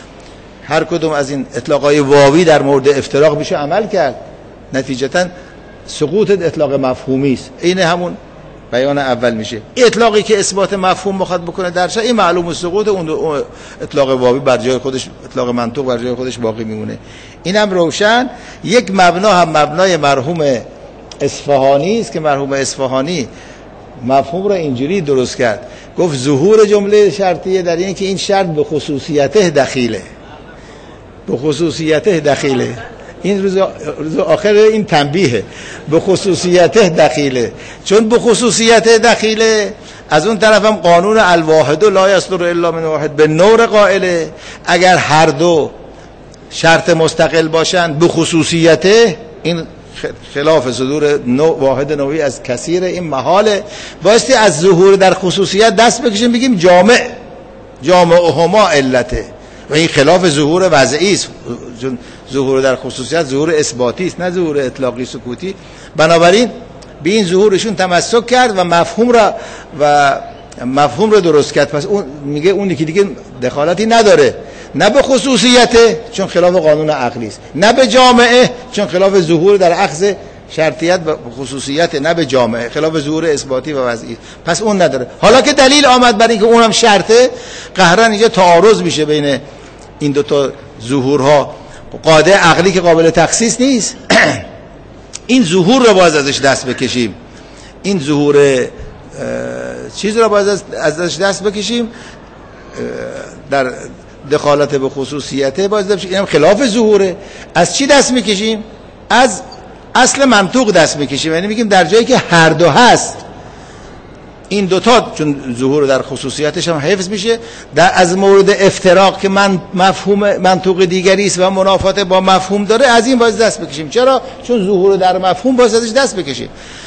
هر کدوم از این اطلاقای واوی در مورد افتراق میشه عمل کرد، نتیجتاً سقوط اطلاق مفهومی است. این همون بیان اول میشه. اطلاقی که اثبات مفهوم مخاطب بکنه در شأن این معلوم السقوط، اون اطلاق واوی بر جای خودش، اطلاق منطق بر جای خودش باقی میمونه. اینم روشن. یک مبنا هم مبنای مرحوم اصفهانی است که مرحوم اصفهانی مفهوم رو اینجوری درست کرد، گفت ظهور جمله شرطیه در این که این شرط به خصوصیته دخیله، به خصوصیته دخیله. این روز آخر این تنبیه، به خصوصیته دخیله، چون به خصوصیت دخیله از اون طرف هم قانون الواحد لا یصدر الا من واحد به نور قائله. اگر هر دو شرط مستقل باشن به خصوصیته، این خلاف صدور نوع واحد نوعی از کثیر، این محاله. بایستی از ظهور در خصوصیت دست بکشیم بگیم جامعهما علته، و این خلاف ظهور وضعی است. ظهور در خصوصیت ظهور اثباتی است، نه ظهور اطلاقی سکوتی. بنابراین به این ظهورشون تمسک کرد و مفهوم رو درست کرد. پس اون میگه اونی که دیگه دخالتی نداره، نه به خصوصیته چون خلاف قانون عقلی است، نه به جامعه چون خلاف ظهور در اخذ شرطیت و خصوصیت، نه به جامعه خلاف ظهور اثباتی و وضعی. پس اون نداره. حالا که دلیل آمد برای اینکه اونم شرطه، قهرن اینجا تعارض میشه بین این دو تا ظهورها. قاعده عقلی که قابل تخصیص نیست. این ظهور رو باز ازش دست بکشیم، این ظهور چیز رو باز ازش دست بکشیم در دخالت به خصوصیته، باز اینم خلاف ظهوره. از چی دست میکشیم؟ از اصل منطوق دست میکشیم. یعنی میگیم در جایی که هر دو هست این دوتا، چون ظهور در خصوصیتش هم حفظ میشه، از مورد افتراق که مفهوم منطوق دیگری است و منافات با مفهوم داره، از این باز دست بکشیم. چرا؟ چون ظهور در مفهوم باز ازش دست بکشیم.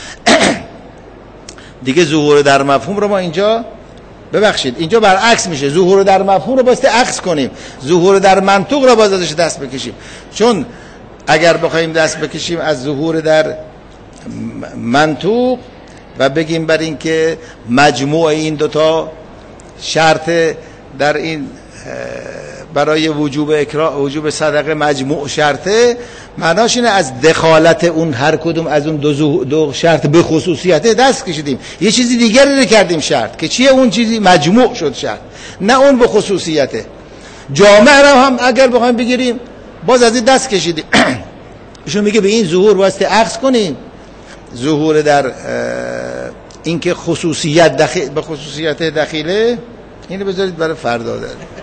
دیگه ظهور در مفهوم رو ما اینجا ببخشید اینجا برعکس میشه، ظهور در مفهوم رو باید عکس کنیم، ظهور در منطوق رو باز ازش دست بکشیم. چون اگر بخوایم دست بکشیم از ظهور در منطوق و بگیم بر این که مجموع این دوتا شرط در این برای وجوب صدقه مجموع شرطه، معناش اینه از دخالت اون هر کدوم از اون دو شرط به خصوصیته دست کشیدیم، یه چیزی دیگری رو کردیم شرط که چیه؟ اون چیزی مجموع شد شرط، نه اون به خصوصیته. جامع رو هم اگر بخوایم بگیریم باز از این دست کشیدیم. ایشون میگه به این ظهور واسه عکس کنیم، ظهور در اینکه خصوصیت به خصوصیت دخیله. اینو بذارید برای فردا داریم.